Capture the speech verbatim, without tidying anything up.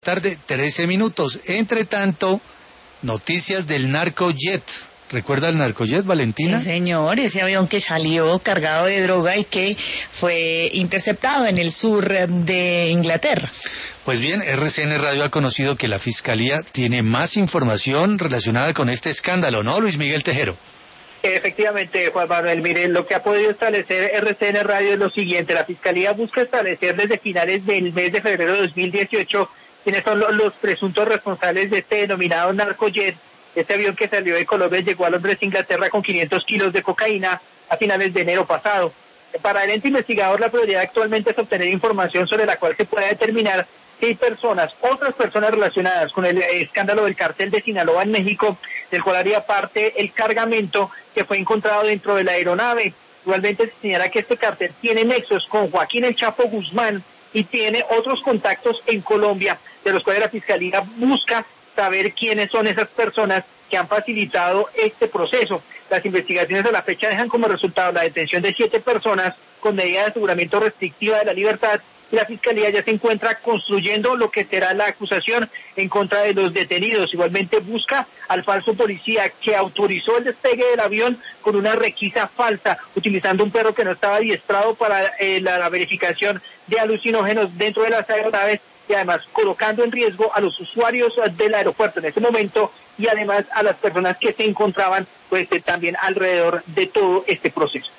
Tarde, trece minutos. Entre tanto, noticias del narcojet. ¿Recuerda el narcojet, Valentina? Sí, señor, ese avión que salió cargado de droga y que fue interceptado en el sur de Inglaterra. Pues bien, R C N Radio ha conocido que la Fiscalía tiene más información relacionada con este escándalo, ¿no, Luis Miguel Tejero? Efectivamente, Juan Manuel, miren, lo que ha podido establecer R C N Radio es lo siguiente: la Fiscalía busca establecer desde finales del mes de febrero de dos mil dieciocho quiénes son los, los presuntos responsables de este denominado narcojet, este avión que salió de Colombia y llegó a Londres, Inglaterra, con quinientos kilos de cocaína a finales de enero pasado. Para el ente investigador, la prioridad actualmente es obtener información sobre la cual se pueda determinar si hay personas, otras personas relacionadas con el escándalo del cartel de Sinaloa en México, del cual haría parte el cargamento que fue encontrado dentro de la aeronave. Igualmente se señala que este cartel tiene nexos con Joaquín El Chapo Guzmán y tiene otros contactos en Colombia, de los cuales la Fiscalía busca saber quiénes son esas personas que han facilitado este proceso. Las investigaciones a la fecha dejan como resultado la detención de siete personas con medida de aseguramiento restrictiva de la libertad, y la Fiscalía ya se encuentra construyendo lo que será la acusación en contra de los detenidos. Igualmente busca al falso policía que autorizó el despegue del avión con una requisa falsa, utilizando un perro que no estaba adiestrado para eh, la, la verificación de alucinógenos dentro de las aeronaves, y además colocando en riesgo a los usuarios del aeropuerto en ese momento y además a las personas que se encontraban pues eh, también alrededor de todo este proceso.